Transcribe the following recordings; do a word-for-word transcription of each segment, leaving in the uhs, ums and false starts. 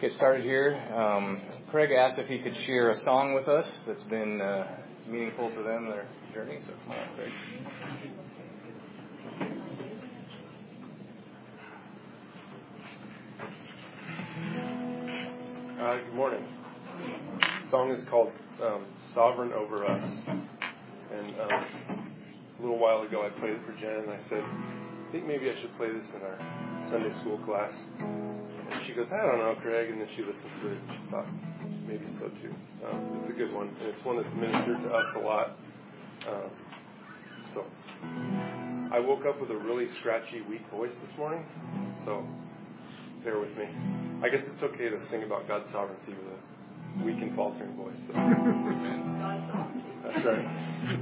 get started here. Um, Craig asked if he could share a song with us that's been uh, meaningful to them, their journey. So come on, Craig. Uh, good morning. The song is called um, Sovereign Over Us. And um, a little while ago I played it for Jen and I said, I think maybe I should play this in our Sunday school class. And she goes, I don't know, Craig. And then she listened to it and she thought, maybe so too. Um, it's a good one. And it's one that's ministered to us a lot. Um, so I woke up with a really scratchy, weak voice this morning. So bear with me. I guess it's okay to sing about God's sovereignty with a weak and faltering voice. So. That's right.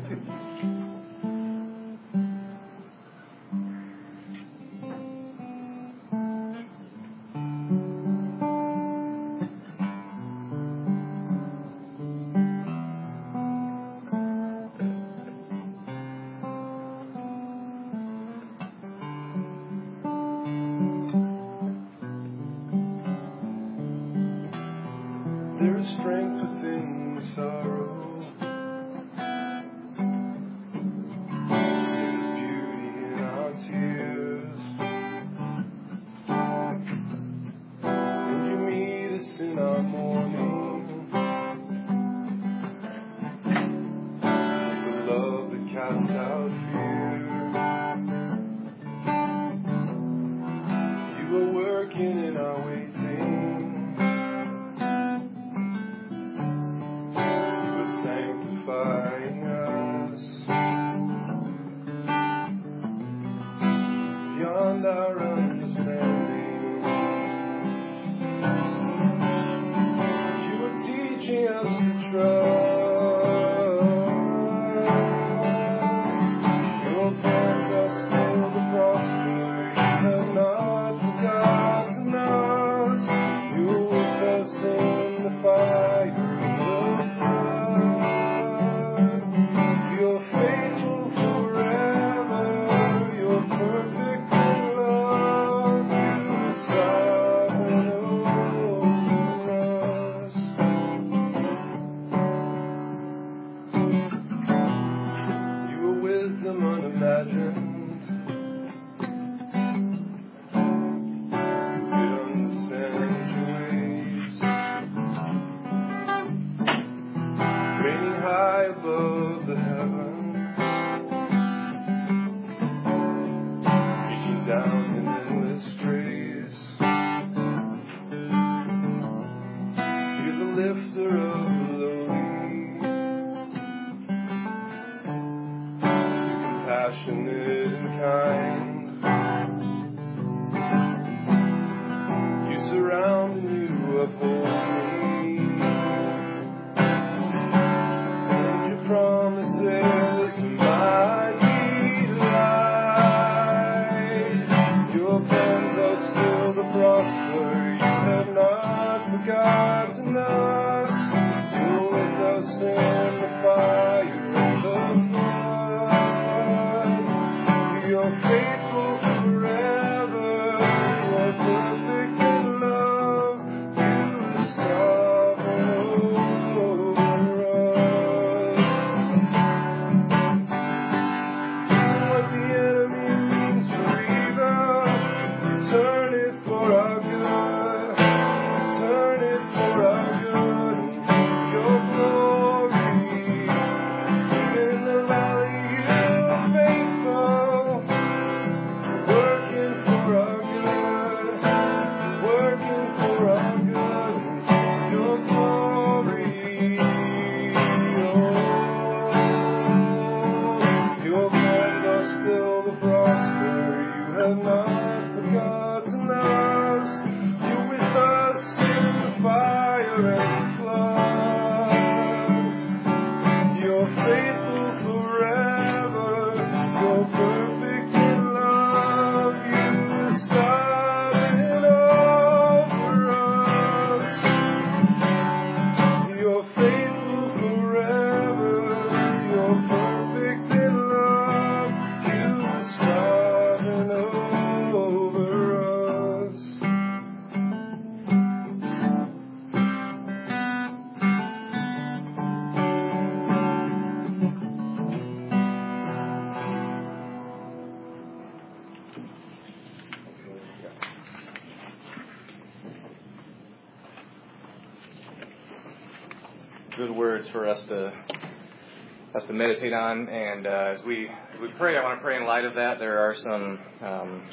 There is strength within the sorrow. There's beauty in our tears. And you meet us in our mourning with the love that casts out fear. You are working in our waiting. Sanctifying us beyond our understanding. You are teaching us to trust. Your plans are still to prosper. You have not forgotten us. You are with us in the fire. Passionate and kind, you surround and you uphold me, and your promises are my delight. Your plans are still to prosper. You have not forgotten us. You're with us in the fire and the You're faithful forever. You're perfect in love. You are sovereign over us. What the enemy means for evil, you turn it for our good. You turn it for good words for us to us to meditate on. And uh, as we as we pray, I want to pray in light of that. There are some um,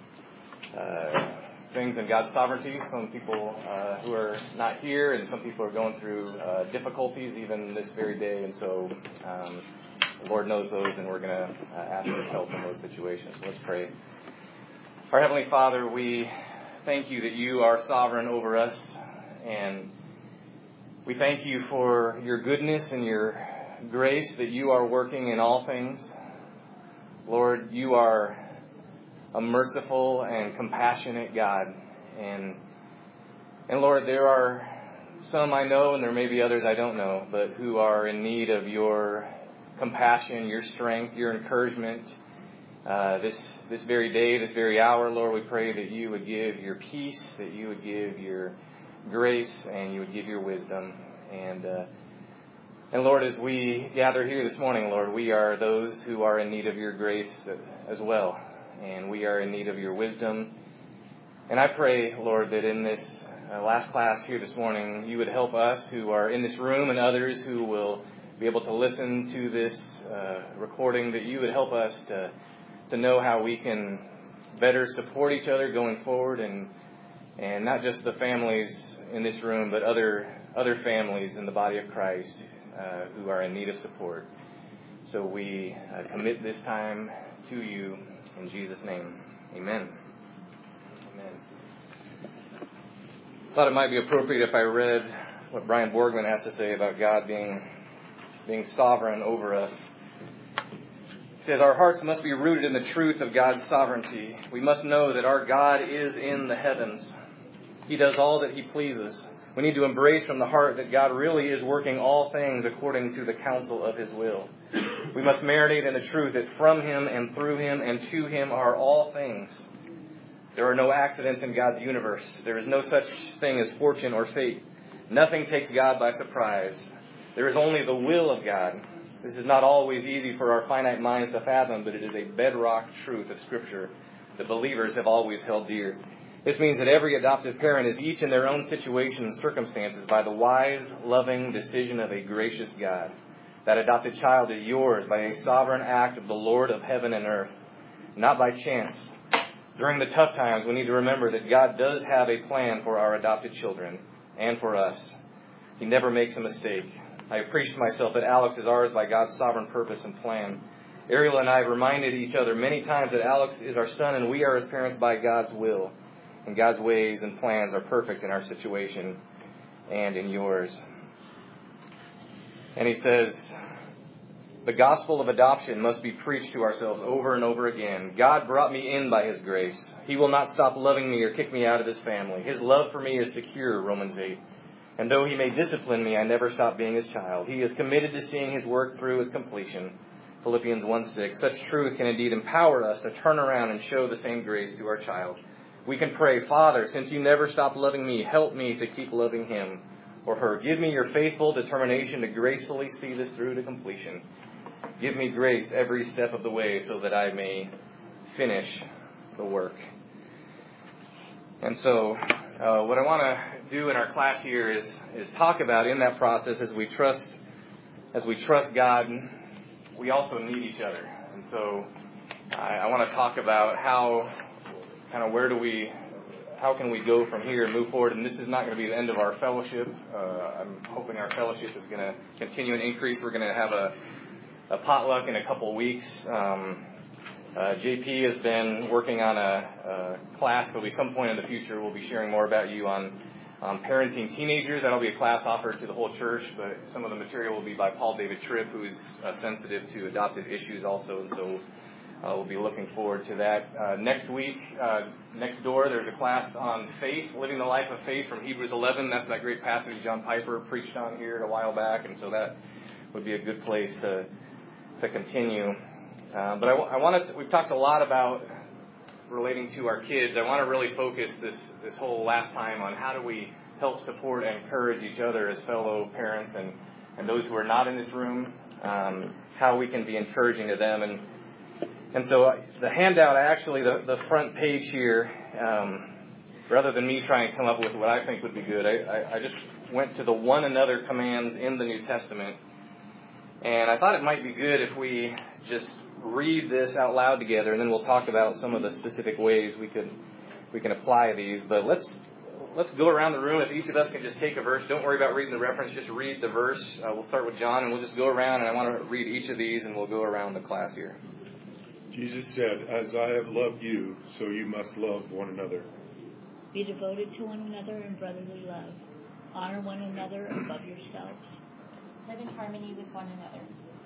uh, things in God's sovereignty. Some people uh, who are not here, and some people are going through uh, difficulties even this very day. And so um, the Lord knows those, and we're going to uh, ask His help in those situations. So let's pray. Our Heavenly Father, we thank you that you are sovereign over us, and we thank you for your goodness and your grace, that you are working in all things. Lord, you are a merciful and compassionate God. And, and Lord, there are some I know, and there may be others I don't know, but who are in need of your compassion, your strength, your encouragement. Uh, this this very day, this very hour, Lord, we pray that you would give your peace, that you would give your grace, and you would give your wisdom. And uh, and Lord, as we gather here this morning, Lord, we are those who are in need of your grace as well, and we are in need of your wisdom. And I pray, Lord, that in this uh, last class here this morning, you would help us who are in this room and others who will be able to listen to this uh, recording, that you would help us to to know how we can better support each other going forward, and and not just the families in this room, but other other families in the body of Christ uh, who are in need of support. So we uh, commit this time to you in Jesus' name. Amen. Amen. Thought it might be appropriate if I read what Brian Borgman has to say about God being being sovereign over us. He says, our hearts must be rooted in the truth of God's sovereignty. We must know that our God is in the heavens. He does all that He pleases. We need to embrace from the heart that God really is working all things according to the counsel of His will. We must marinate in the truth that from Him and through Him and to Him are all things. There are no accidents in God's universe. There is no such thing as fortune or fate. Nothing takes God by surprise. There is only the will of God. This is not always easy for our finite minds to fathom, but it is a bedrock truth of Scripture that believers have always held dear. This means that every adoptive parent is each in their own situation and circumstances by the wise, loving decision of a gracious God. That adopted child is yours by a sovereign act of the Lord of heaven and earth, not by chance. During the tough times, we need to remember that God does have a plan for our adopted children and for us. He never makes a mistake. I have preached to myself that Alex is ours by God's sovereign purpose and plan. Ariel and I have reminded each other many times that Alex is our son and we are his parents by God's will. And God's ways and plans are perfect in our situation and in yours. And he says, the gospel of adoption must be preached to ourselves over and over again. God brought me in by His grace. He will not stop loving me or kick me out of His family. His love for me is secure, Romans eight. And though He may discipline me, I never stop being His child. He is committed to seeing His work through its completion. Philippians one six. Such truth can indeed empower us to turn around and show the same grace to our child. We can pray, Father, since you never stop loving me, help me to keep loving him or her. Give me your faithful determination to gracefully see this through to completion. Give me grace every step of the way so that I may finish the work. And so uh, what I want to do in our class here is is talk about in that process as we trust as we trust God, we also need each other. And so I, I want to talk about how kind of where do we how can we go from here and move forward. And this is not going to be the end of our fellowship. Uh, I'm hoping our fellowship is going to continue and increase. We're going to have a, a potluck in a couple of weeks. Um, Uh, J P has been working on a, a class. There'll be some point in the future we'll be sharing more about you on, on parenting teenagers. That'll be a class offered to the whole church, but some of the material will be by Paul David Tripp, who is uh, sensitive to adoptive issues also, and so uh, we'll be looking forward to that. Uh, next week, uh, next door, there's a class on faith, living the life of faith from Hebrews eleven. That's that great passage John Piper preached on here a while back, and so that would be a good place to to continue. Uh, but I, I wanted to, we've talked a lot about relating to our kids. I want to really focus this this whole last time on how do we help support and encourage each other as fellow parents and, and those who are not in this room, um, how we can be encouraging to them. And and so the handout, actually, the, the front page here, um, rather than me trying to come up with what I think would be good, I, I, I just went to the one another commands in the New Testament. And I thought it might be good if we just read this out loud together, and then we'll talk about some of the specific ways we could we can apply these. But let's let's go around the room. If each of us can just take a verse, don't worry about reading the reference, just read the verse. Uh, we'll start with John, and we'll just go around, and I want to read each of these, and we'll go around the class here. Jesus said, "As I have loved you, so you must love one another. Be devoted to one another in brotherly love. Honor one another above yourselves. Live in harmony with one another.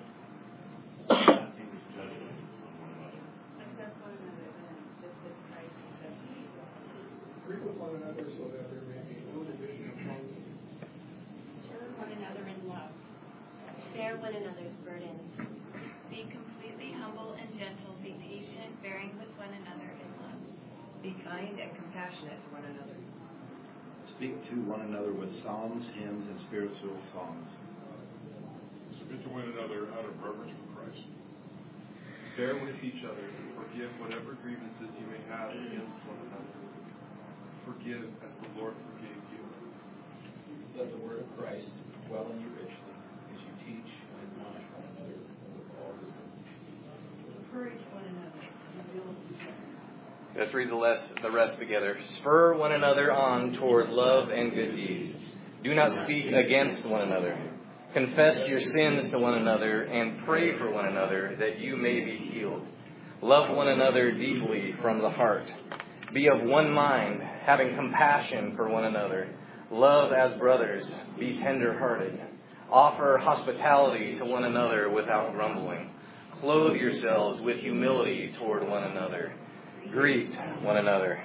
Agree with one another so that there may be no division among you. Serve one another in love. Bear one another's burdens. Be completely humble and gentle. Be patient, bearing with one another in love. Be kind and compassionate to one another. Speak to one another with psalms, hymns, and spiritual songs. Submit to one another out of reverence for Christ. Bear with each other and forgive whatever grievances you may have against one another. Forgive as the Lord forgave you. Let the word of Christ dwell in you richly as you teach and admonish one another with all wisdom. Encourage one another and build each other. Let's read the rest, the rest together. Spur one another on toward love and good deeds. Do not speak against one another. Confess your sins to one another and pray for one another that you may be healed. Love one another deeply from the heart. Be of one mind, having compassion for one another. Love as brothers. Be tender-hearted. Offer hospitality to one another without grumbling. Clothe yourselves with humility toward one another. Greet one another.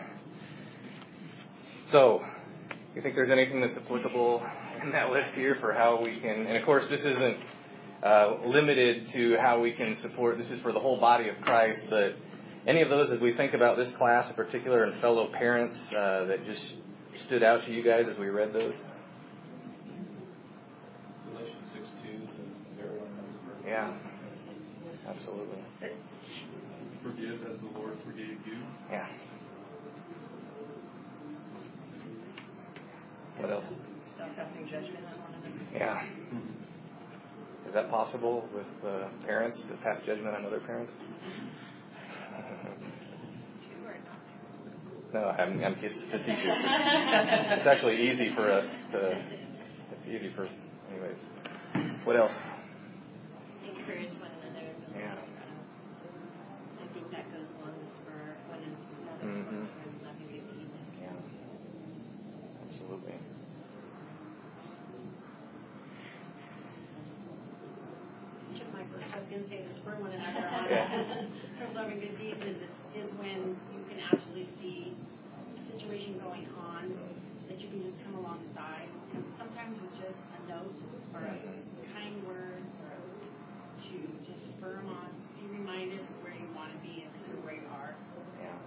So, you think there's anything that's applicable in that list here for how we can, and of course this isn't uh, limited to how we can support, this is for the whole body of Christ, but any of those as we think about this class in particular and fellow parents uh, that just stood out to you guys as we read those? Galatians six two, to bear one another's burdens. Yeah, absolutely. Forgive as the Lord forgave you. Yeah. What else? Stop passing judgment on one another. Yeah. Is that possible with uh, parents to pass judgment on other parents? No, I'm, I'm kids facetious. It's actually easy for us to. It's easy for, anyways. What else? Encourage one another. Yeah. I think that goes along with for one another. Mm-hmm. For loving good deeds. Yeah. Absolutely. Took my first, I was going to say this for one another on Yeah. for loving good deeds is, is when you can actually see a situation going on that you can just come alongside. And sometimes with just a note or a kind word or to just spur them on, be reminded of where you want to be instead of where you are. Yeah.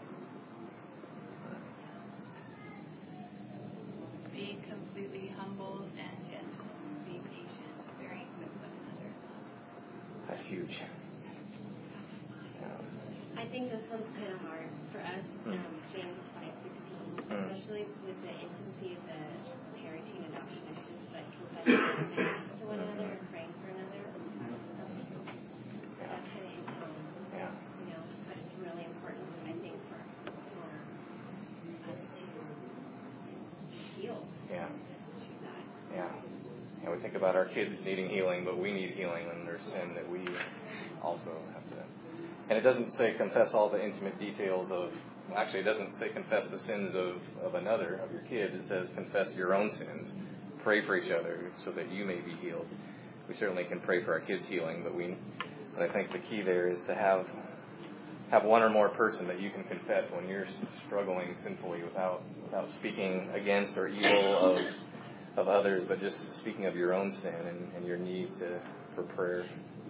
Be completely humble and gentle. Be patient, bearing with one another. That's huge. Yeah. I think this one's kind of hard for us, Mm. um, James five sixteen, Mm. especially with the intimacy of the parenting adoption issues, but confessing to one another and praying for another. That kind of info, Yeah. you know, but it's really important, I think, for, for us to, to heal Yeah. through that. Yeah. And we think about our kids needing healing, but we need healing when there's sin that we also have to. And it doesn't say confess all the intimate details of, well, actually it doesn't say confess the sins of, of another, of your kids. It says confess your own sins. Pray for each other so that you may be healed. We certainly can pray for our kids' healing, but we, but I think the key there is to have have one or more person that you can confess when you're struggling sinfully without without speaking against or evil of of others, but just speaking of your own sin and, and your need to, for prayer.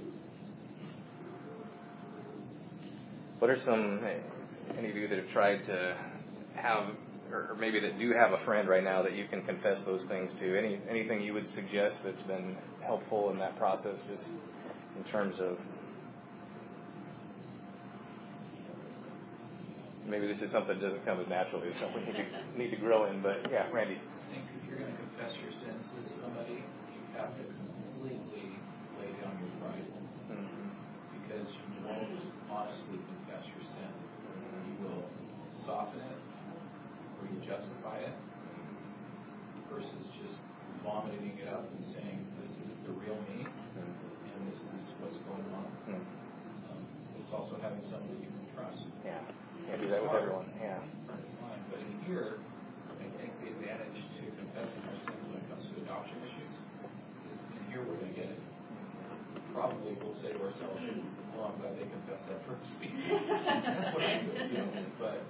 What are some, any of you that have tried to have, or maybe that do have a friend right now that you can confess those things to? Any anything you would suggest that's been helpful in that process, just in terms of maybe this is something that doesn't come as naturally. It's something we need to, need to grow in. But yeah, Randy. I think if you're going to confess your sins to somebody, you have to completely lay down your pride. Mm-hmm. Because you won't honestly confess your sin. You will soften it, or you justify it, versus just vomiting it up and saying, this is the real me, and this is what's going on. Mm-hmm. Um, it's also having somebody you can trust. Yeah, can't do that with everyone. Yeah. But in here, I think the advantage to confessing our sins when it comes to adoption issues is in here we're going to get it. Probably we'll say to ourselves, oh, I'm glad they confessed that first. That's what I'm doing. But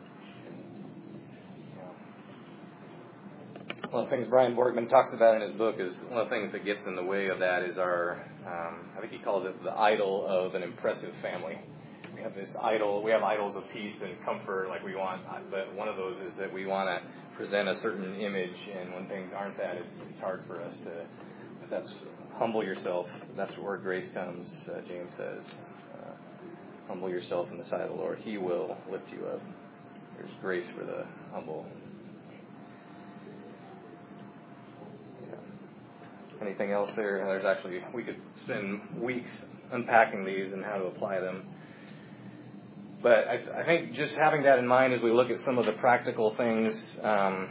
one of the things Brian Borgman talks about in his book is one of the things that gets in the way of that is our, um, I think he calls it the idol of an impressive family. We have this idol, we have idols of peace and comfort like we want, but one of those is that we want to present a certain image, and when things aren't that, it's, it's hard for us to, that's, humble yourself. That's where grace comes, uh, James says. Uh, humble yourself in the sight of the Lord. He will lift you up. There's grace for the humble. Anything else there? There's actually, we could spend weeks unpacking these and how to apply them. But I, I think just having that in mind as we look at some of the practical things um,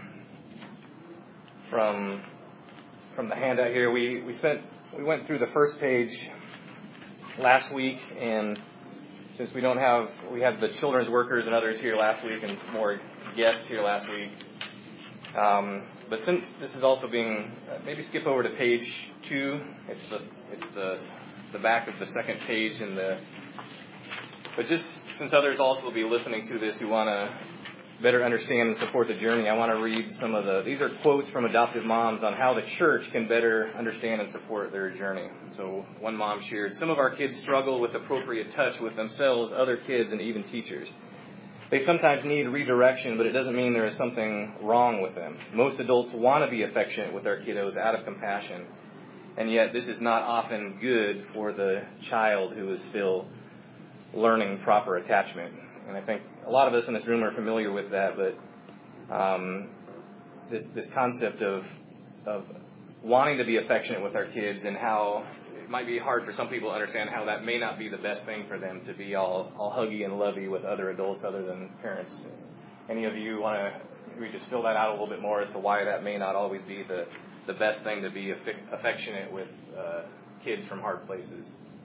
from from the handout here, we, we spent we went through the first page last week, and since we don't have we had the children's workers and others here last week and more guests here last week. Um, But since this is also being, uh, maybe skip over to page two. It's the it's the the back of the second page in the. But just since others also will be listening to this who want to better understand and support the journey, I want to read some of the. These are quotes from adoptive moms on how the church can better understand and support their journey. So one mom shared, "Some of our kids struggle with appropriate touch with themselves, other kids, and even teachers. They sometimes need redirection, but it doesn't mean there is something wrong with them. Most adults want to be affectionate with their kiddos out of compassion, and yet this is not often good for the child who is still learning proper attachment." And I think a lot of us in this room are familiar with that, but um, this this concept of of wanting to be affectionate with our kids and how it might be hard for some people to understand how that may not be the best thing for them to be all, all huggy and lovey with other adults other than parents. Any of you want to we just fill that out a little bit more as to why that may not always be the, the best thing to be affi- affectionate with uh, kids from hard places?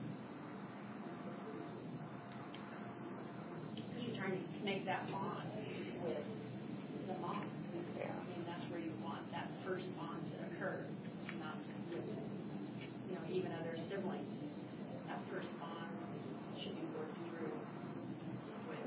You're trying to make that bond with the mom. Yeah. I mean, that's where you want that first bond to occur, not with, you know, even other siblings. That first bond should be worked through with.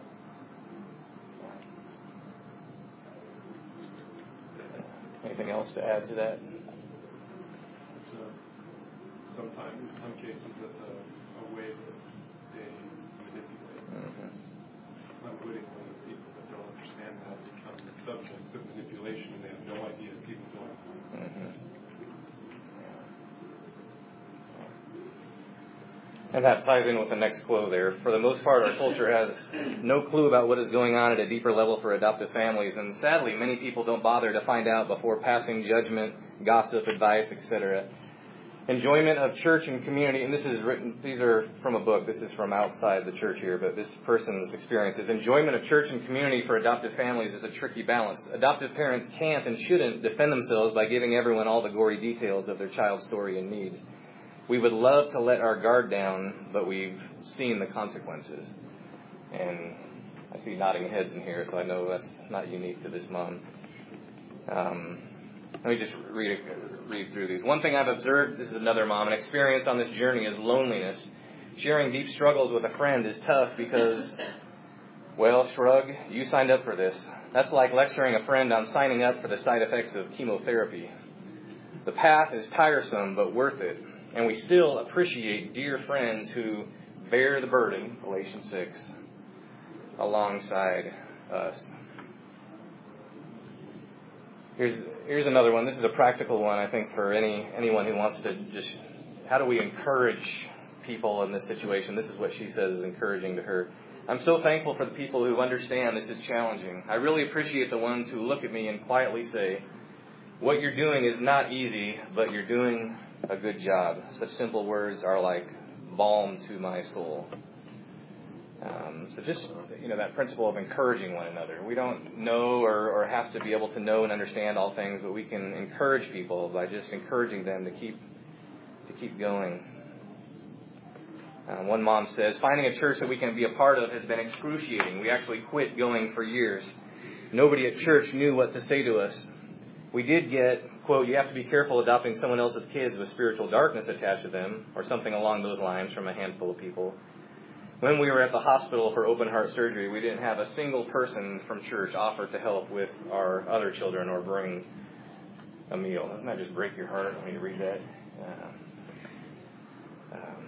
Anything else to add to that? It's a, sometimes, in some cases, it's a, a way that they manipulate. Mm-hmm. Not wittingly with people that don't understand that become the subjects of manipulation, and they have no idea it's even going on. Mm-hmm. And that ties in with the next quote there. For the most part, our culture has no clue about what is going on at a deeper level for adoptive families, and sadly, many people don't bother to find out before passing judgment, gossip, advice, et cetera. Enjoyment of church and community, and this is written, these are from a book, this is from outside the church here, but this person's experience is enjoyment of church and community for adoptive families is a tricky balance. Adoptive parents can't and shouldn't defend themselves by giving everyone all the gory details of their child's story and needs. We would love to let our guard down, but we've seen the consequences. And I see nodding heads in here, so I know that's not unique to this mom. Um, let me just read read through these. One thing I've observed, this is another mom, and experienced on this journey is loneliness. Sharing deep struggles with a friend is tough because, well, shrug, you signed up for this. That's like lecturing a friend on signing up for the side effects of chemotherapy. The path is tiresome, but worth it. And we still appreciate dear friends who bear the burden, Galatians six, alongside us. Here's here's another one. This is a practical one, I think, for any anyone who wants to just, how do we encourage people in this situation? This is what she says is encouraging to her. I'm so thankful for the people who understand this is challenging. I really appreciate the ones who look at me and quietly say, what you're doing is not easy, but you're doing a good job. Such simple words are like balm to my soul. Um, so just, you know, that principle of encouraging one another. We don't know or, or have to be able to know and understand all things, but we can encourage people by just encouraging them to keep to keep going. Uh, one mom says, finding a church that we can be a part of has been excruciating. We actually quit going for years. Nobody at church knew what to say to us. We did get, quote, you have to be careful adopting someone else's kids with spiritual darkness attached to them, or something along those lines from a handful of people. When we were at the hospital for open heart surgery, we didn't have a single person from church offer to help with our other children or bring a meal. Doesn't that just break your heart when you read that? Uh, um,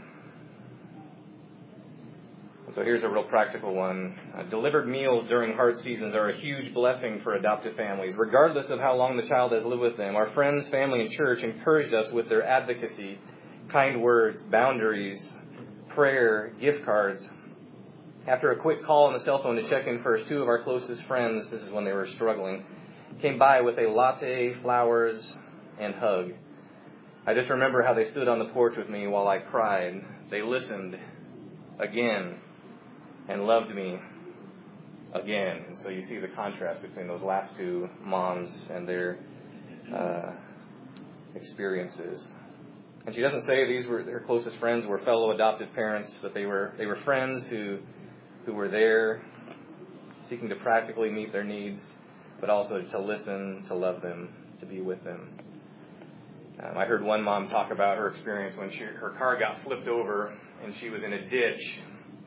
so here's a real practical one. Uh, delivered meals during hard seasons are a huge blessing for adoptive families, regardless of how long the child has lived with them. Our friends, family, and church encouraged us with their advocacy, kind words, boundaries, prayer, gift cards. After a quick call on the cell phone to check in first, two of our closest friends, this is when they were struggling, came by with a latte, flowers, and hug. I just remember how they stood on the porch with me while I cried. They listened again and loved me again. And so you see the contrast between those last two moms and their uh, experiences. And she doesn't say these were her closest friends were fellow adoptive parents, but they were they were friends who who were there seeking to practically meet their needs, but also to listen, to love them, to be with them. Um, I heard one mom talk about her experience when she, her car got flipped over and she was in a ditch.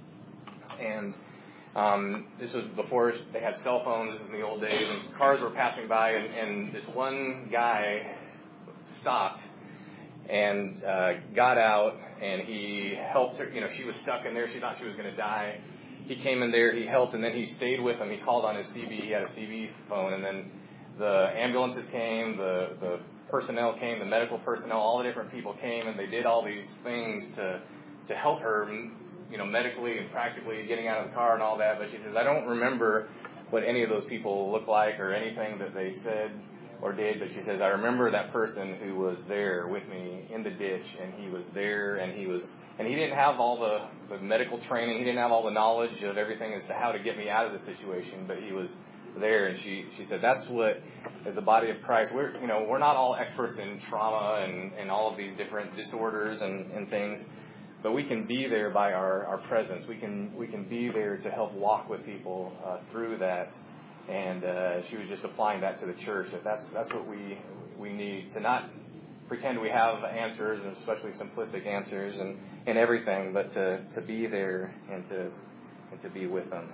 And um, this was before they had cell phones. This is in the old days. And cars were passing by, and, and this one guy stopped and uh, got out, and he helped her. You know, she was stuck in there. She thought she was going to die. He came in there, he helped, and then he stayed with him. He called on his C B. He had a C B phone, and then the ambulances came, the, the personnel came, the medical personnel, all the different people came, and they did all these things to to help her, you know, medically and practically getting out of the car and all that. But she says, I don't remember what any of those people looked like or anything that they said or did, but she says, I remember that person who was there with me in the ditch, and he was there, and he was, and he didn't have all the, the medical training, he didn't have all the knowledge of everything as to how to get me out of the situation, but he was there. And she, she said, that's what, as the body of Christ, we're, you know, we're not all experts in trauma and, and all of these different disorders and, and things, but we can be there by our, our presence. We can, we can be there to help walk with people uh, through that. And uh, she was just applying that to the church, that that's that's what we we need, to not pretend we have answers, and especially simplistic answers and, and everything, but to, to be there and to and to be with them.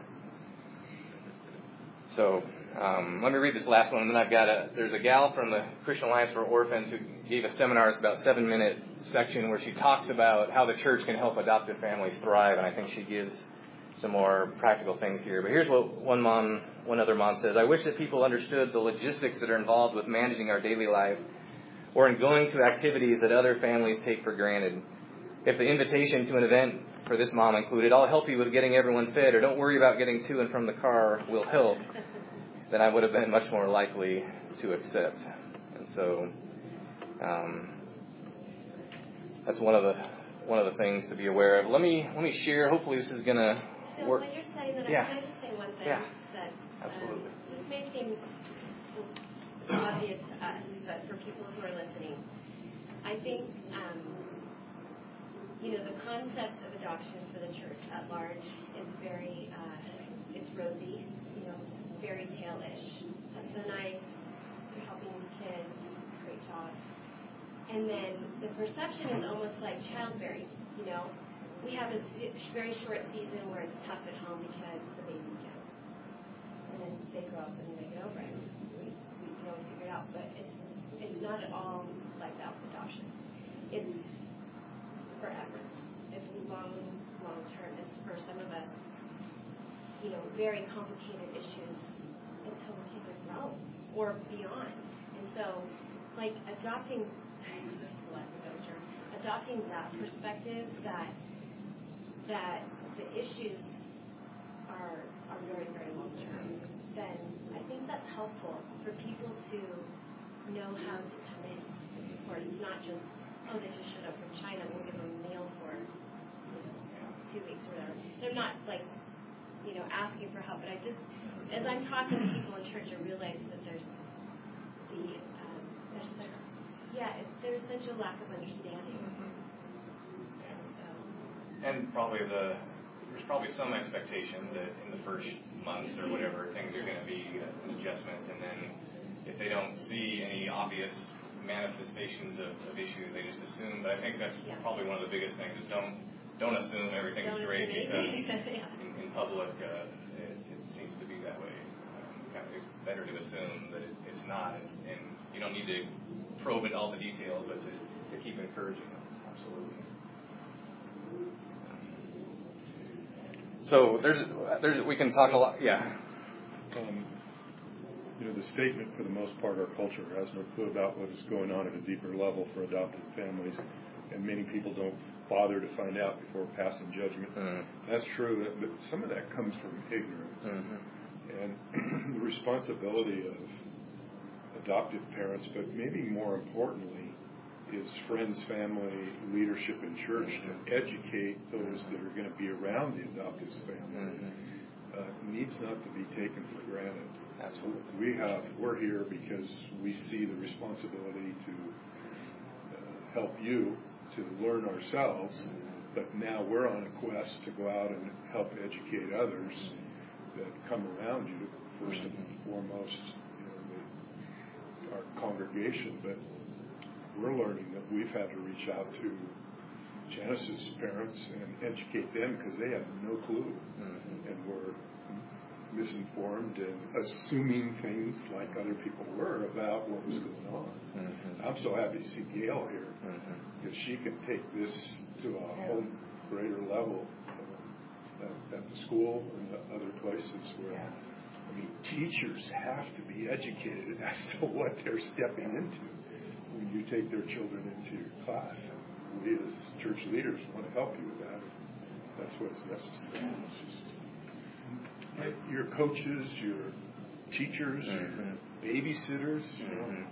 So um, let me read this last one, and then I've got a, there's a gal from the Christian Alliance for Orphans who gave a seminar. It's about a seven-minute section where she talks about how the church can help adoptive families thrive, and I think she gives some more practical things here. But here's what one mom, one other mom says. I wish that people understood the logistics that are involved with managing our daily life or in going to activities that other families take for granted. If the invitation to an event for this mom included, I'll help you with getting everyone fed, or don't worry about getting to and from the car, will help, then I would have been much more likely to accept. And so um, that's one of the one of the things to be aware of. Let me let me share. Hopefully this is going to So work. when you're saying that, Yeah. I'm going to say one thing Yeah. that Absolutely. Um, this may seem obvious to us, but for people who are listening, I think um, you know the concept of adoption for the church at large is very uh, it's rosy, you know, fairy tale-ish. That's so nice. You're helping the kids. Great job. And then the perception is almost like childbearing, you know. We have a very short season where it's tough at home because the baby's down. And then they grow up and they get over it. We, we you know, figure it out. But it's, it's not at all like that with adoption. It's forever. It's long, long term. It's for some of us, you know, very complicated issues until the kids are grown or beyond. And so, like, adopting adopting that perspective that that the issues are are very, very long term, then I think that's helpful for people to know how to come in. Or it's not just, oh, they just showed up from China, we'll give them a meal for you know, two weeks or whatever. They're not like, you know, asking for help, but I just, as I'm talking to people in church, I realize that there's the, um, there's such, yeah, it, there's such a lack of understanding. Mm-hmm. And, so, and probably the, there's probably some expectation that in the first months or whatever, things are going to be an adjustment, and then if they don't see any obvious manifestations of, of issues, they just assume. But I think that's yeah. probably one of the biggest things is don't don't assume everything's don't great because yeah. in, in public uh, it, it seems to be that way. Um, kind of it's better to assume that it, it's not, and, and you don't need to probe into all the details, but to, to keep encouraging them. Absolutely. So there's there's we can talk a lot. Yeah. Um, You know, the statement, for the most part, our culture has no clue about what is going on at a deeper level for adopted families, and many people don't bother to find out before passing judgment. Mm-hmm. That's true, but some of that comes from ignorance. Mm-hmm. And the responsibility of adoptive parents, but maybe more importantly, is friends, family, leadership in church mm-hmm. to educate those that are going to be around the adoptive family. Mm-hmm. Uh, needs not to be taken for granted. Absolutely. We have, we're here because we see the responsibility to uh, help you to learn ourselves, but now we're on a quest to go out and help educate others that come around you, first and foremost, you know, the, our congregation, but we're learning that we've had to reach out to Genesis parents and educate them because they have no clue, mm-hmm. and we're misinformed and assuming things like other people were about what was going on. Mm-hmm. I'm so happy to see Gail here mm-hmm. because she can take this to a whole greater level uh, at, at the school and the other places where, I mean, teachers have to be educated as to what they're stepping into when you take their children into your class. And we as church leaders want to help you with that. That's what's necessary. It's just, your coaches, your teachers, mm-hmm. your babysitters, you know, mm-hmm.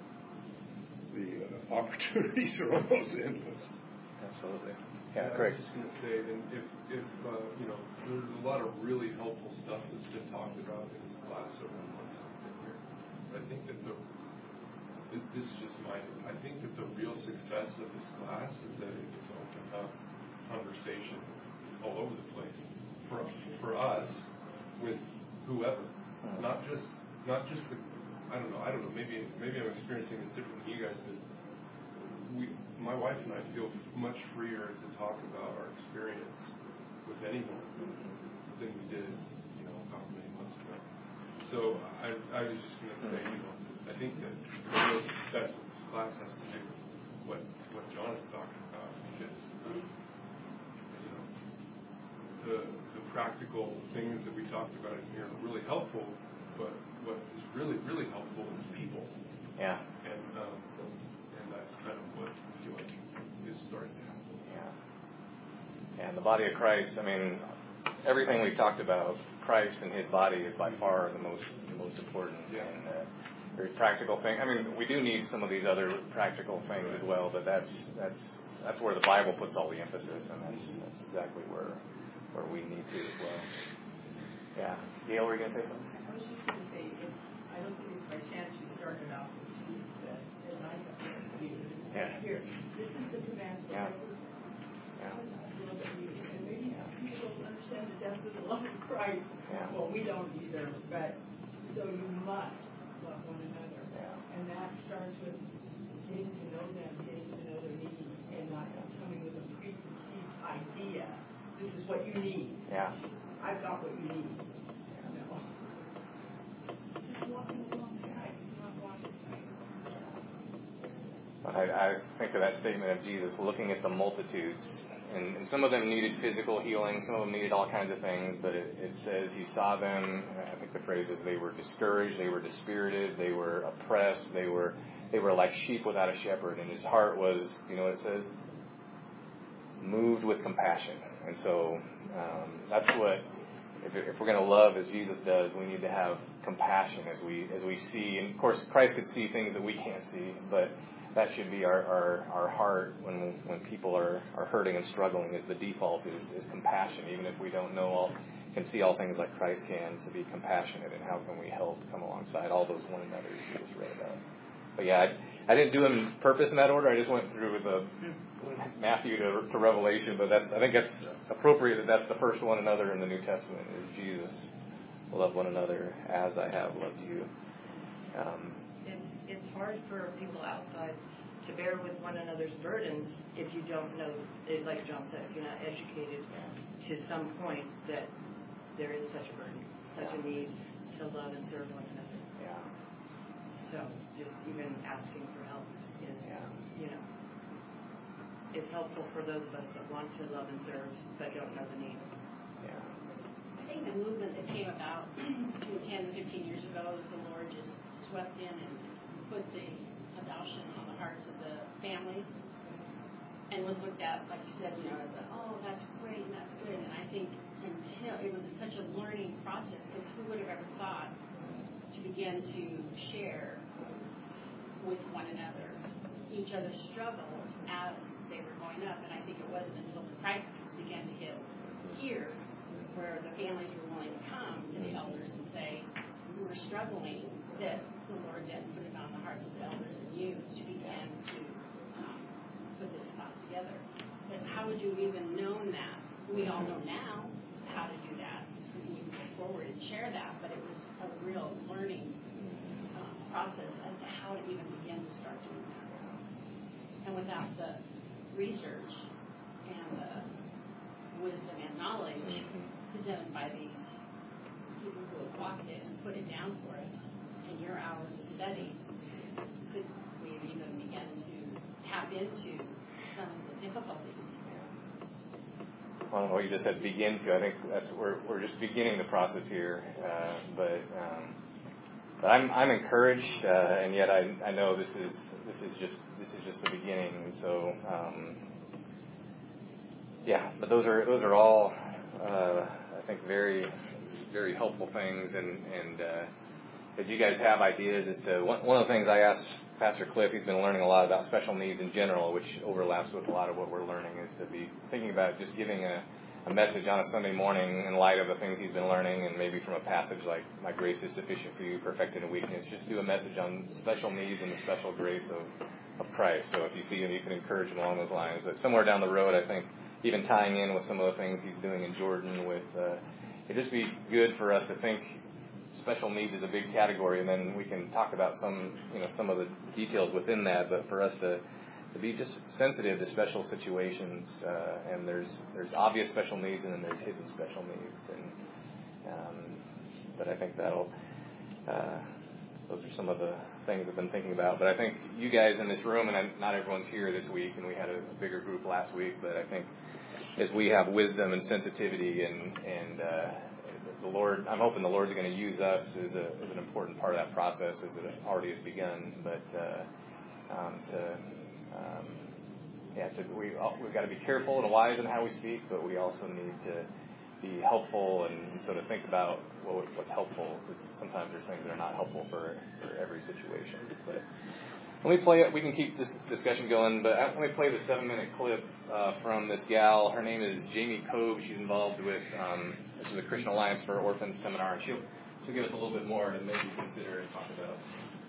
the uh, opportunities are almost endless. Absolutely. Yeah, Yeah, Craig. I was just going to say, and if, if uh, you know, there's a lot of really helpful stuff that's been talked about in this class over the months I've been here. But I think that the, this is just my, I think that the real success of this class is that it's opened up conversation all over the place for for us. With whoever, uh-huh. not just not just the, I don't know, I don't know. Maybe maybe I'm experiencing this different than you guys, but we, my wife and I, feel much freer to talk about our experience with anyone than we did, you know, however many months ago. So I I was just going to say, you know, I think that the real success of this class has to do with what what John is talking about, because um, you know the. practical things that we talked about in here are really helpful, but what is really, really helpful is people. Yeah. And um, and that's kind of what I feel like is starting to happen. Yeah. And the body of Christ, I mean, everything we've talked about, Christ and his body is by far the most the most important yeah. and uh, very practical thing. I mean, we do need some of these other practical things right. as well, but that's that's that's where the Bible puts all the emphasis, and that's that's exactly where. where we need to as well. Yeah. Gail, were you going to say something? I was just going to say, if, I don't think it's by chance you started off with Jesus, and I got Jesus. Yeah. Here, this is the command. Yeah. Yeah. And maybe people don't understand the depth of the love of Christ. Yeah. Well, we don't either, but so you must love one another. Yeah. And that starts with getting to know them, getting to know their needs, and not coming with a preconceived idea. This is what you need. Yeah. I've got what you need. Yeah. No. Just walking alongside, not walking beside. I, I think of that statement of Jesus looking at the multitudes, and, and some of them needed physical healing, some of them needed all kinds of things, but it, it says he saw them, I think the phrase is they were discouraged, they were dispirited, they were oppressed, they were they were like sheep without a shepherd, and his heart was, you know what it says? Moved with compassion. And so um, that's what if, if we're going to love as Jesus does, we need to have compassion as we as we see. And of course, Christ could see things that we can't see, but that should be our, our, our heart when when people are, are hurting and struggling. Is the default is, is compassion, even if we don't know all, can see all things like Christ can, to be compassionate, and how can we help come alongside all those one another you just read about. But yeah, I, I didn't do them on purpose in that order. I just went through with the Matthew to, to Revelation, but that's I think that's appropriate that that's the first one another in the New Testament is Jesus. Love one another as I have loved you. Um, it's, it's hard for people outside to bear with one another's burdens if you don't know, like John said, if you're not educated to some point that there is such a burden, such a need to love and serve one another. Yeah. So just even asking for help is, yeah. you know, it's helpful for those of us that want to love and serve but don't know the need. Yeah. I think the movement that came about ten, fifteen years ago, the Lord just swept in and put the adoption on the hearts of the families, and was looked at, like you said, you know, as a, oh, that's great and that's good. And I think until it was such a learning process, because who would have ever thought to begin to share with one another each other's struggles as they were going up. And I think it wasn't until the crisis began to hit here where the families were willing to come to the elders and say, we were struggling, that the Lord then put it on the hearts of the elders and you to begin to um, put this thought together. But how would you even known that? We all know now how to do that. We can go forward and share that, but it was a real learning um, process as to how to even begin to start doing that. And without the research and the wisdom and knowledge presented by these people who have walked it and put it down for us in your hours of study, could we even begin to tap into some of the difficulties? I don't know, you just said begin to. I think that's we're we're just beginning the process here, uh, but um, but I'm I'm encouraged, uh, and yet I I know this is this is just this is just the beginning, and so um, yeah. But those are those are all uh, I think very very helpful things, and and uh, as you guys have ideas as to one one of the things I asked Pastor Cliff, he's been learning a lot about special needs in general, which overlaps with a lot of what we're learning, is to be thinking about just giving a, a message on a Sunday morning in light of the things he's been learning, and maybe from a passage like, my grace is sufficient for you, perfected in weakness. Just do a message on special needs and the special grace of, of Christ. So if you see him, you can encourage him along those lines. But somewhere down the road, I think, even tying in with some of the things he's doing in Jordan with, uh, it'd just be good for us to think special needs is a big category, and then we can talk about some, you know, some of the details within that. But for us to, to be just sensitive to special situations, uh, and there's there's obvious special needs, and then there's hidden special needs, and um, but I think that'll uh, those are some of the things I've been thinking about. But I think you guys in this room, and I, not everyone's here this week, and we had a, a bigger group last week, but I think as we have wisdom and sensitivity and and uh, the Lord, I'm hoping the Lord's going to use us as, a, as an important part of that process, as it already has begun. But uh, um, to um, yeah, to, we we've got to be careful and wise in how we speak, but we also need to be helpful and, and sort of think about what, what's helpful, because sometimes there's things that are not helpful for, for every situation. But let me play it. We can keep this discussion going, but let me play the seven-minute clip uh, from this gal. Her name is Jamie Cove. She's involved with um, this is the Christian Alliance for Orphans seminar, and she'll she'll give us a little bit more to maybe consider and talk about.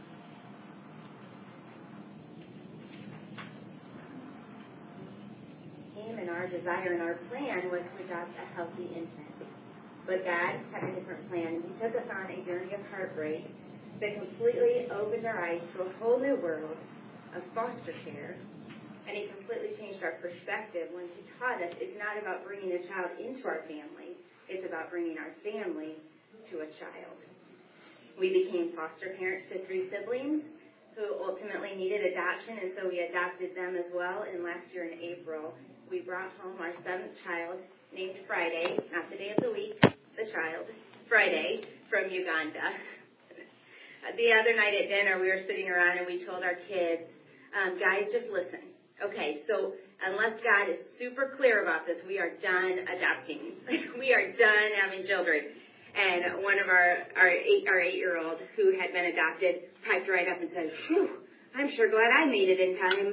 Aim and our desire and our plan was to adopt a healthy infant, but God had a different plan. He took us on a journey of heartbreak that completely opened our eyes to a whole new world of foster care, and He completely changed our perspective when He taught us it's not about bringing a child into our family, it's about bringing our family to a child. We became foster parents to three siblings who ultimately needed adoption, and so we adopted them as well. And last year in April, we brought home our seventh child, named Friday, not the day of the week, the child, Friday, from Uganda. The other night at dinner, we were sitting around and we told our kids, um, guys, just listen. Okay, so unless God is super clear about this, we are done adopting. We are done having children. And one of our our eight our eight year old who had been adopted piped right up and said, "Phew, I'm sure glad I made it in time."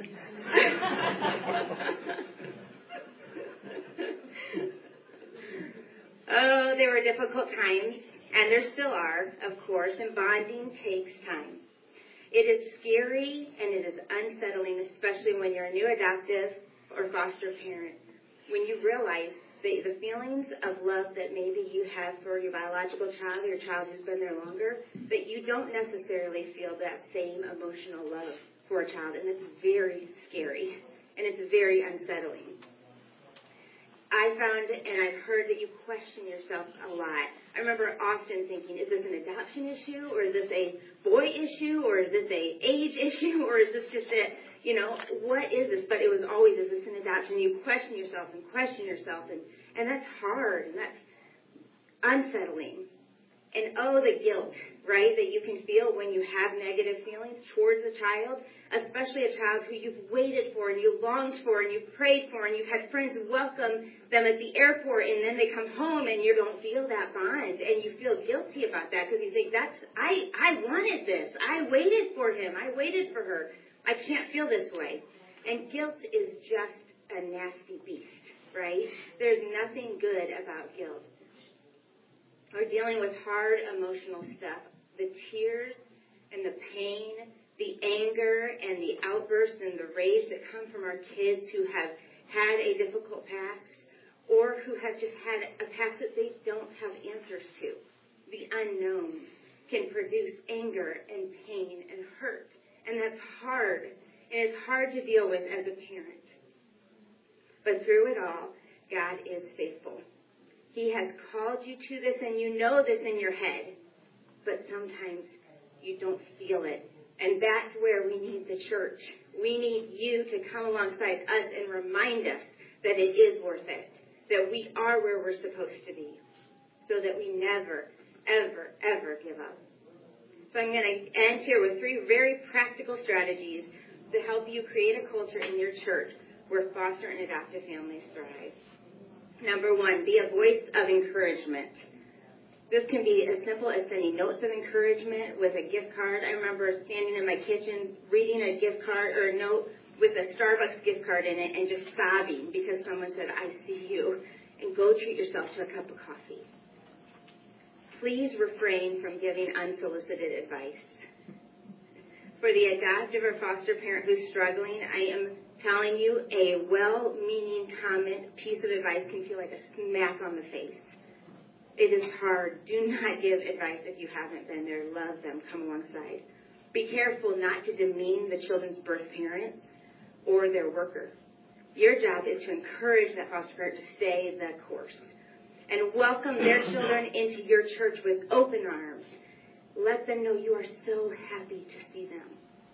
Oh, there were difficult times, and there still are, of course, and bonding takes time. It is scary and it is unsettling, especially when you're a new adoptive or foster parent, when you realize that the feelings of love that maybe you have for your biological child or your child who's been there longer, that you don't necessarily feel that same emotional love for a child, and it's very scary, and it's very unsettling. I found, and I've heard, that you question yourself a lot. I remember often thinking, is this an adoption issue, or is this a boy issue, or is this a age issue, or is this just a, you know, what is this? But it was always, is this an adoption? You question yourself and question yourself, and, and that's hard, and that's unsettling. And oh, the guilt, right, that you can feel when you have negative feelings towards a child, especially a child who you've waited for and you longed for and you've prayed for and you've had friends welcome them at the airport, and then they come home and you don't feel that bond and you feel guilty about that because you think, that's I, I wanted this. I waited for him. I waited for her. I can't feel this way. And guilt is just a nasty beast, right? There's nothing good about guilt. We're dealing with hard emotional stuff. The tears and the pain, the anger and the outbursts and the rage that come from our kids who have had a difficult past or who have just had a past that they don't have answers to. The unknown can produce anger and pain and hurt. And that's hard. And it's hard to deal with as a parent. But through it all, God is faithful. He has called you to this, and you know this in your head. But sometimes you don't feel it. And that's where we need the church. We need you to come alongside us and remind us that it is worth it. That we are where we're supposed to be. So that we never, ever, ever give up. So I'm going to end here with three very practical strategies to help you create a culture in your church where foster and adoptive families thrive. Number one, be a voice of encouragement. This can be as simple as sending notes of encouragement with a gift card. I remember standing in my kitchen reading a gift card or a note with a Starbucks gift card in it and just sobbing because someone said, "I see you," and go treat yourself to a cup of coffee. Please refrain from giving unsolicited advice. For the adoptive or foster parent who's struggling, I am telling you, a well-meaning comment, piece of advice can feel like a smack on the face. It is hard. Do not give advice if you haven't been there. Love them. Come alongside. Be careful not to demean the children's birth parent or their worker. Your job is to encourage that foster parent to stay the course and welcome their children into your church with open arms. Let them know you are so happy to see them.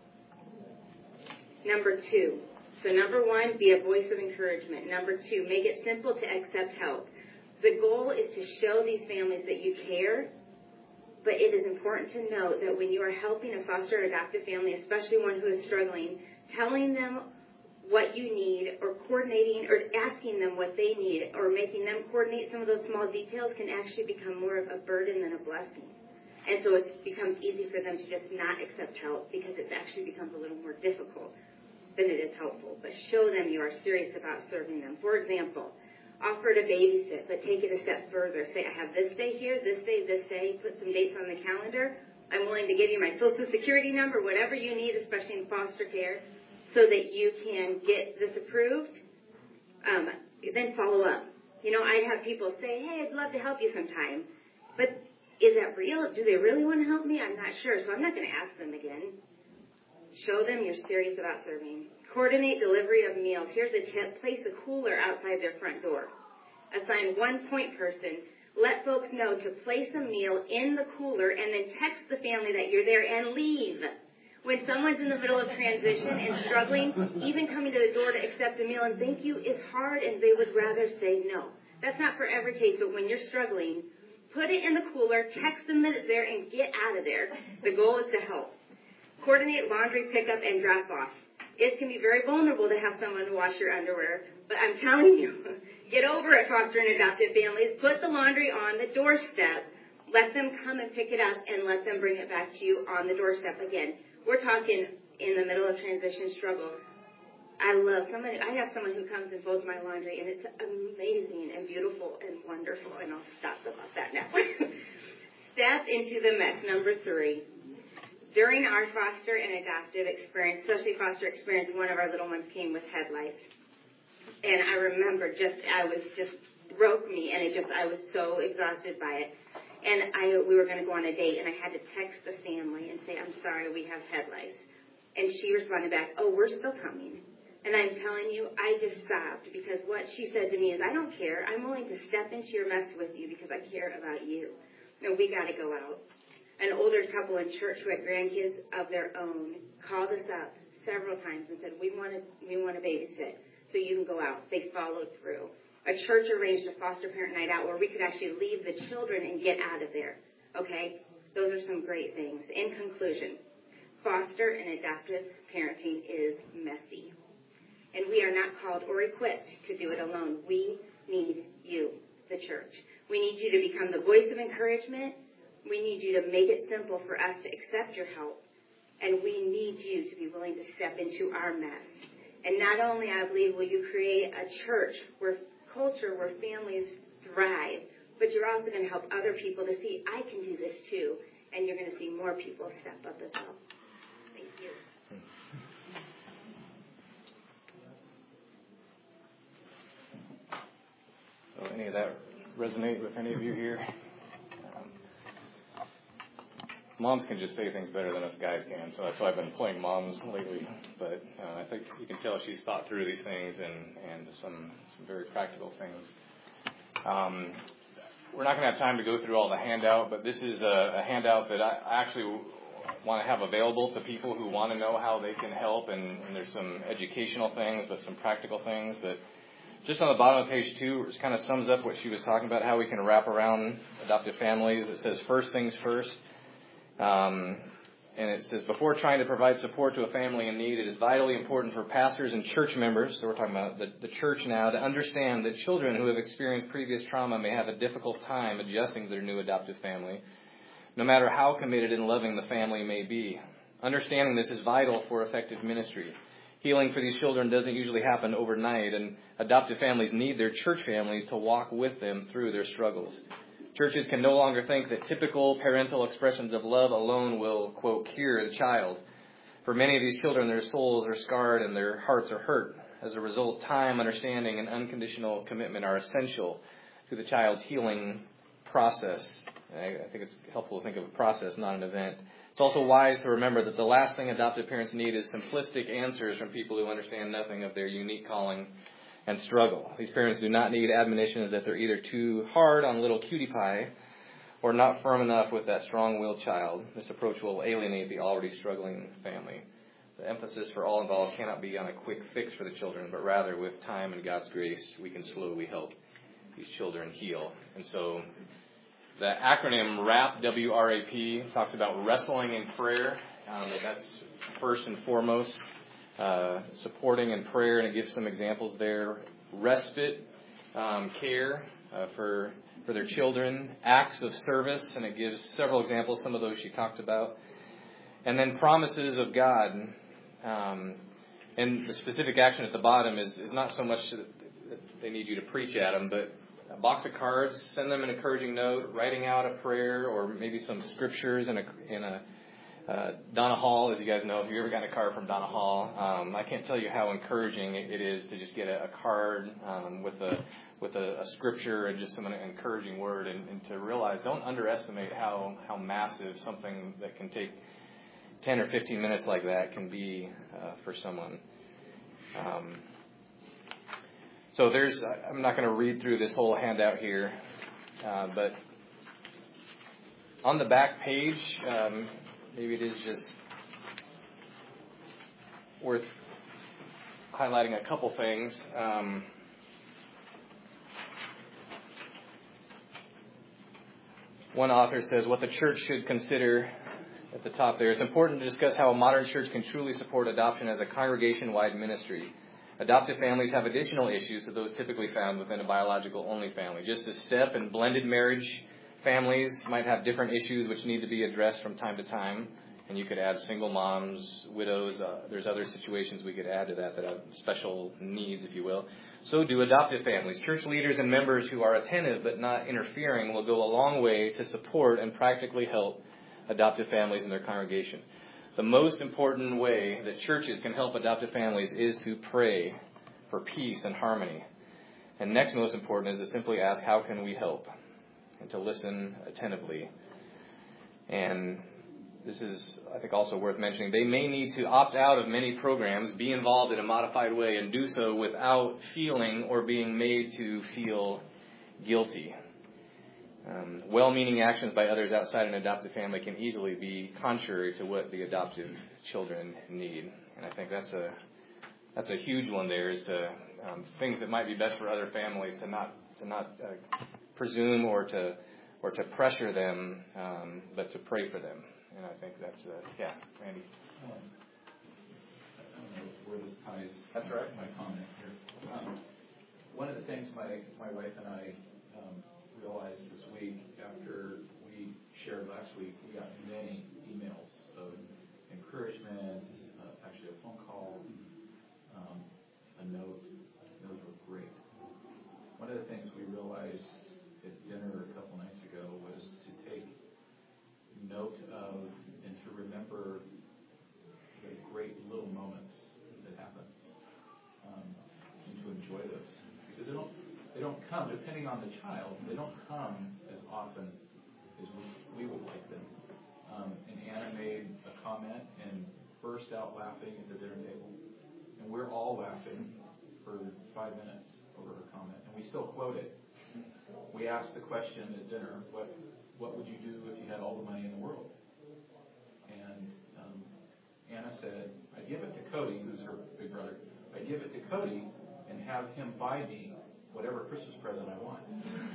Number two. So number one, be a voice of encouragement. Number two, make it simple to accept help. The goal is to show these families that you care, but it is important to note that when you are helping a foster or adoptive family, especially one who is struggling, telling them what you need or coordinating or asking them what they need or making them coordinate some of those small details can actually become more of a burden than a blessing. And so it becomes easy for them to just not accept help because it actually becomes a little more difficult than it is helpful. But show them you are serious about serving them. For example, offer to babysit, but take it a step further. Say, I have this day here, this day, this day. Put some dates on the calendar. I'm willing to give you my social security number, whatever you need, especially in foster care, so that you can get this approved. Um, then follow up. You know, I have people say, hey, I'd love to help you sometime. But is that real? Do they really want to help me? I'm not sure, so I'm not going to ask them again. Show them you're serious about serving. Coordinate delivery of meals. Here's a tip. Place a cooler outside their front door. Assign one point person. Let folks know to place a meal in the cooler and then text the family that you're there and leave. When someone's in the middle of transition and struggling, even coming to the door to accept a meal and thank you is hard and they would rather say no. That's not for every case, but when you're struggling, put it in the cooler, text them that it's there, and get out of there. The goal is to help. Coordinate laundry pickup and drop off. It can be very vulnerable to have someone wash your underwear, but I'm telling you, get over it, foster and adoptive families. Put the laundry on the doorstep. Let them come and pick it up, and let them bring it back to you on the doorstep again. We're talking in the middle of transition struggle. I love somebody. I have someone who comes and folds my laundry, and it's amazing and beautiful and wonderful, and I'll stop about that now. Step into the mess. Number three. During our foster and adoptive experience, especially foster experience, one of our little ones came with head lice. And I remember just, I was just, broke me, and it just, I was so exhausted by it. And I, we were going to go on a date, and I had to text the family and say, I'm sorry, we have head lice. And she responded back, oh, we're still coming. And I'm telling you, I just sobbed, because what she said to me is, I don't care. I'm willing to step into your mess with you because I care about you. No, we got to go out. An older couple in church who had grandkids of their own called us up several times and said, we want to, we want to babysit, so you can go out. They followed through. A church arranged a foster parent night out where we could actually leave the children and get out of there. Okay? Those are some great things. In conclusion, foster and adoptive parenting is messy. And we are not called or equipped to do it alone. We need you, the church. We need you to become the voice of encouragement. We need you to make it simple for us to accept your help. And we need you to be willing to step into our mess. And not only, I believe, will you create a church where culture where families thrive, but you're also going to help other people to see, I can do this too, and you're going to see more people step up as well. Thank you. So any of that resonate with any of you here? Um, moms can just say things better than us guys can, so that's why I've been playing moms lately. But uh, I think you can tell she's thought through these things and, and some, some very practical things. Um, we're not going to have time to go through all the handout, but this is a, a handout that I actually want to have available to people who want to know how they can help, and, and there's some educational things, but some practical things. But just on the bottom of page two, it kind of sums up what she was talking about, how we can wrap around adoptive families. It says, first things first. Um, and it says, before trying to provide support to a family in need, it is vitally important for pastors and church members, so we're talking about the, the church now, to understand that children who have experienced previous trauma may have a difficult time adjusting to their new adoptive family, no matter how committed and loving the family may be. Understanding this is vital for effective ministry. Healing for these children doesn't usually happen overnight, and adoptive families need their church families to walk with them through their struggles. Churches can no longer think that typical parental expressions of love alone will, quote, cure the child. For many of these children, their souls are scarred and their hearts are hurt. As a result, time, understanding, and unconditional commitment are essential to the child's healing process. I think it's helpful to think of a process, not an event. It's also wise to remember that the last thing adoptive parents need is simplistic answers from people who understand nothing of their unique calling and struggle. These parents do not need admonitions that they're either too hard on little cutie pie or not firm enough with that strong-willed child. This approach will alienate the already struggling family. The emphasis for all involved cannot be on a quick fix for the children, but rather with time and God's grace, we can slowly help these children heal. And so the acronym WRAP, W R A P, talks about wrestling in prayer. Um, that's first and foremost. Uh, supporting in prayer, and it gives some examples there. Respite, um, care uh, for for their children. Acts of service, and it gives several examples. Some of those she talked about. And then promises of God. Um, and the specific action at the bottom is, is not so much that they need you to preach at them, but a box of cards, send them an encouraging note, writing out a prayer or maybe some scriptures in a in a Uh, Donna Hall, as you guys know, if you ever got a card from Donna Hall, um, I can't tell you how encouraging it, it is to just get a, a card um, with a with a, a scripture and just some encouraging word, and, and to realize, don't underestimate how, how massive something that can take ten or fifteen minutes like that can be uh, for someone. Um, so there's, I'm not going to read through this whole handout here, uh, but on the back page, um, maybe it is just worth highlighting a couple things. Um, one author says what the church should consider at at the top there. It's important to discuss how a modern church can truly support adoption as a congregation-wide ministry. Adoptive families have additional issues to those typically found within a biological-only family. Just as step and blended marriage families might have different issues which need to be addressed from time to time, and you could add single moms, widows. Uh, there's other situations we could add to that that have special needs, if you will. So do adoptive families. Church leaders and members who are attentive but not interfering will go a long way to support and practically help adoptive families in their congregation. The most important way that churches can help adoptive families is to pray for peace and harmony. And next most important is to simply ask, how can we help? And to listen attentively. And this is, I think, also worth mentioning. They may need to opt out of many programs, be involved in a modified way, and do so without feeling or being made to feel guilty. Um, well-meaning actions by others outside an adoptive family can easily be contrary to what the adoptive children need. And I think that's a that's a huge one there, is to um, things that might be best for other families to not to not uh, presume or to or to pressure them, um, but to pray for them. And I think that's, uh, yeah, Randy. Um, I don't know where this ties. That's right. My comment here. Um, one of the things my, my wife and I um, realized this week, after we shared last week, we got many emails of encouragement, uh, actually a phone call, um, a note. Those were great. One of the things we realized at dinner a couple nights ago was to take note of and to remember the great little moments that happen, um, and to enjoy those, because they don't they don't come, depending on the child, they don't come as often as we, we would like them. Um, and Anna made a comment and burst out laughing at the dinner table, and we're all laughing for five minutes over her comment, and we still quote it. We asked the question at dinner, what what would you do if you had all the money in the world? And um, Anna said, I'd give it to Cody, who's her big brother. I'd give it to Cody and have him buy me whatever Christmas present I want.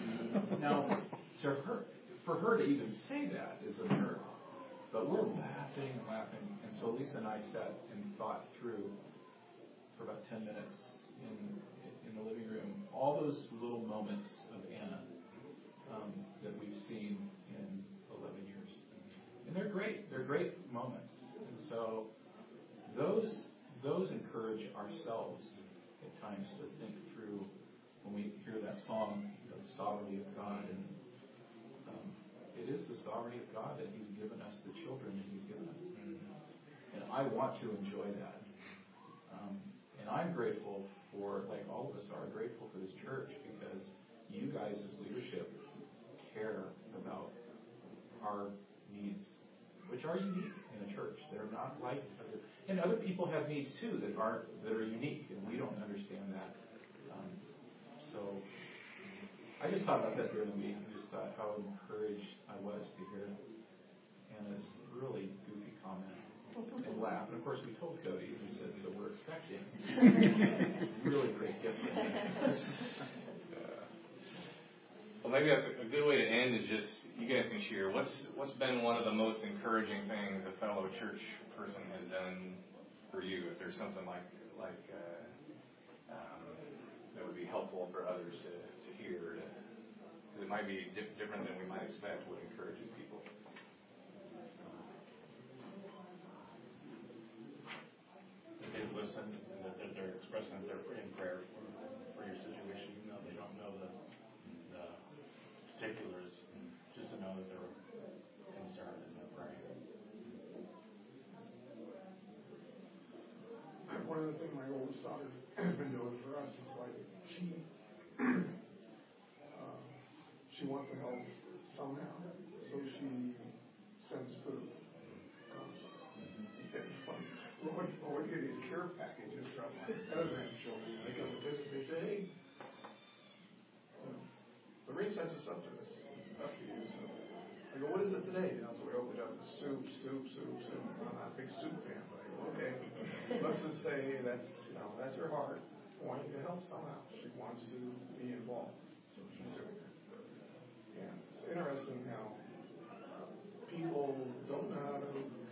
Now, to her, for her to even say that is a miracle. But we're laughing and laughing. And so Lisa and I sat and thought through for about ten minutes in in the living room all those little moments of Anna um, that we've seen in eleven years. And they're great. They're great moments. And so those those encourage ourselves at times to think through when we hear that song, the sovereignty of God. And um, it is the sovereignty of God that He's given us the children that He's given us. And I want to enjoy that. Um, and I'm grateful for, like all of us are, grateful for this church because you guys as leadership care about our needs, which are unique in a church. They're not like other, and other people have needs too that aren't that are unique, and we don't understand that. Um, so I just thought about that during the week and just thought how encouraged I was to hear Anna's really goofy comment and laugh. And of course we told Cody, and he said, so we're expecting really great gift. Well, maybe that's a good way to end is just, you guys can share, what's what's been one of the most encouraging things a fellow church person has done for you, if there's something like like uh, um, that would be helpful for others to, to hear, because it might be di- different than we might expect what encourages people. That they listen and that, that they're expressing that they're in prayer for, for your situation, even though they don't know the particulars, just to know that they're concerned and they're praying. One of the things my oldest daughter has been doing for us is like she uh, she wants to help somehow, so she sends food. It's funny. Well, we get these care packages from other grandchildren. They go to visit. They say, "Hey, the ring sends us up to this, up to you." So I go, "What is it today?" You know, so we open it up, soup, soup, soup, soup. I'm not a big soup fan, but I go, "Okay, let's just say that's you know that's her heart, wanting to help somehow. She wants to be involved, so she's doing it." Yeah, it's interesting how people don't know how to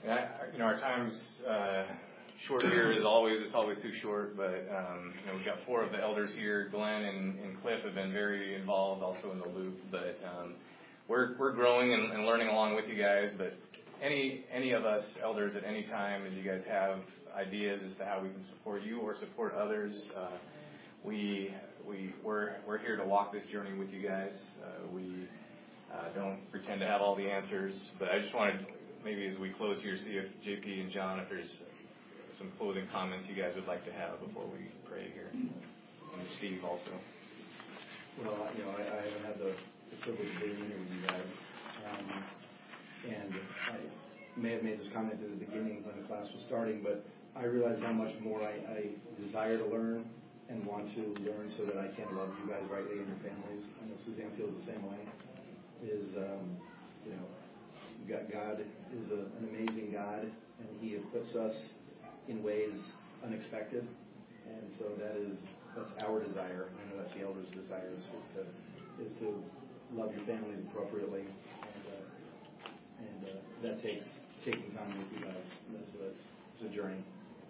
And I, you know, our time's uh, short here is always, it's always too short, but, um, you know, we've got four of the elders here. Glenn and, and Cliff have been very involved also in the loop, but um, we're we're growing and, and learning along with you guys, but any any of us elders at any time, as you guys have ideas as to how we can support you or support others, uh, we, we, we're, we're here to walk this journey with you guys. Uh, we uh, don't pretend to have all the answers, but I just wanted, maybe as we close here, see if J P and John, if there's some closing comments you guys would like to have before we pray here. And Steve also. Well, you know, I, I haven't had the, the privilege of being here with you guys. Um, and I may have made this comment at the beginning when the class was starting, but I realized how much more I, I desire to learn and want to learn so that I can love you guys rightly and your families. I know Suzanne feels the same way. Is, um, you know, God is a, an amazing God, and He equips us in ways unexpected. And so that is, that's our desire. I know that's the elders' desire, is to, is to love your families appropriately. And, uh, and uh, that takes taking time with you guys. And so that's, it's a journey.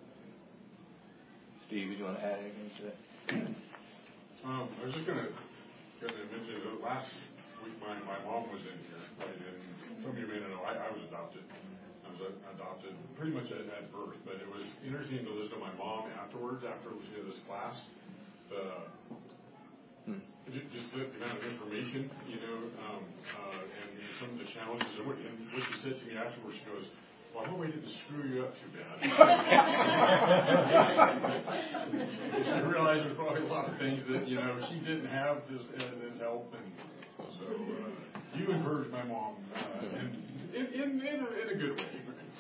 Steve, do you want to add anything to that? Um, I was just going to mention that last week my, my mom was in here, right, and some of you may not know, I, I was adopted. I was adopted pretty much at, at birth, but it was interesting to listen to my mom afterwards, after listening to this class. The, hmm. just, just the amount of information, you know, um, uh, and some of the challenges. And what, and what she said to me afterwards, she goes, well, I hope I didn't screw you up too bad. I realized there's probably a lot of things that, you know, she didn't have this, uh, this help. And so uh, you encouraged my mom uh, in, in, in, in, a, in a good way.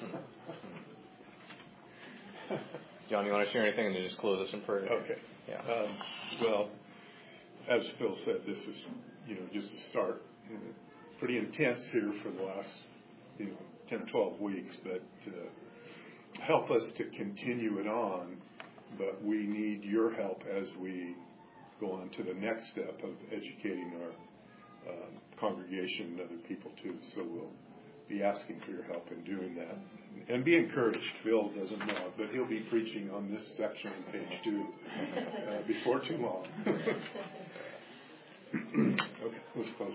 John, you want to share anything and then just close us in prayer? Okay. Yeah. Um, well, as Phil said, this is, you know, just a start. Pretty intense here for the last, you know, ten or twelve weeks, but uh, help us to continue it on. But we need your help as we go on to the next step of educating our uh, congregation and other people too. So we'll be asking for your help in doing that. And be encouraged. Phil doesn't know, but he'll be preaching on this section on page two uh, before too long. Okay, let's close.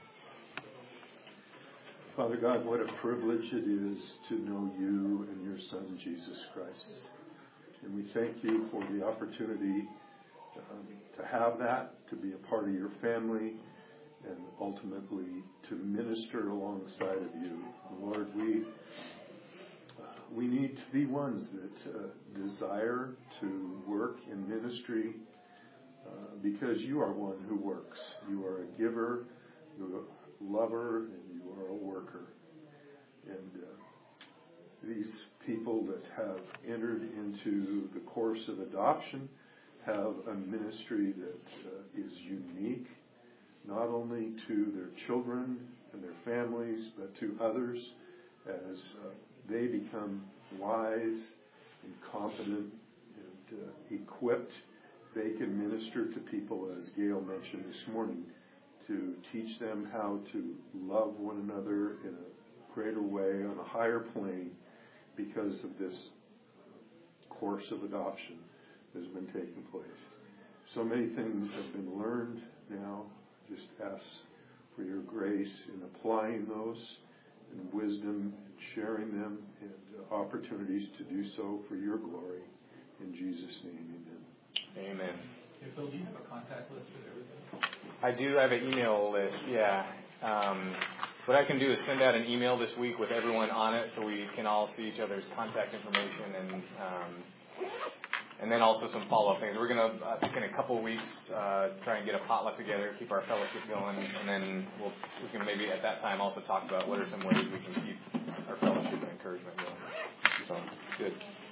Father God, what a privilege it is to know you and your Son, Jesus Christ. And we thank you for the opportunity um, to have that, to be a part of your family, and ultimately to minister alongside of you. Lord, we uh, we need to be ones that uh, desire to work in ministry uh, because you are one who works. You are a giver, you are a lover, and you are a worker. And uh, these people that have entered into the course of adoption have a ministry that uh, is unique, not only to their children and their families, but to others as uh, they become wise and competent and uh, equipped. They can minister to people, as Gail mentioned this morning, to teach them how to love one another in a greater way, on a higher plane, because of this course of adoption that has been taking place. So many things have been learned now. Just ask for your grace in applying those, and wisdom in sharing them, and uh, opportunities to do so for your glory. In Jesus' name, amen. Amen. Hey, Phil, do you have a contact list with everybody? I do have an email list, yeah. Um, what I can do is send out an email this week with everyone on it so we can all see each other's contact information, and um, and then also some follow-up things. We're going to, I think in a couple of weeks, uh, try and get a potluck together, keep our fellowship going, and then we'll, we can maybe at that time also talk about what are some ways we can keep our fellowship and encouragement going. So, good.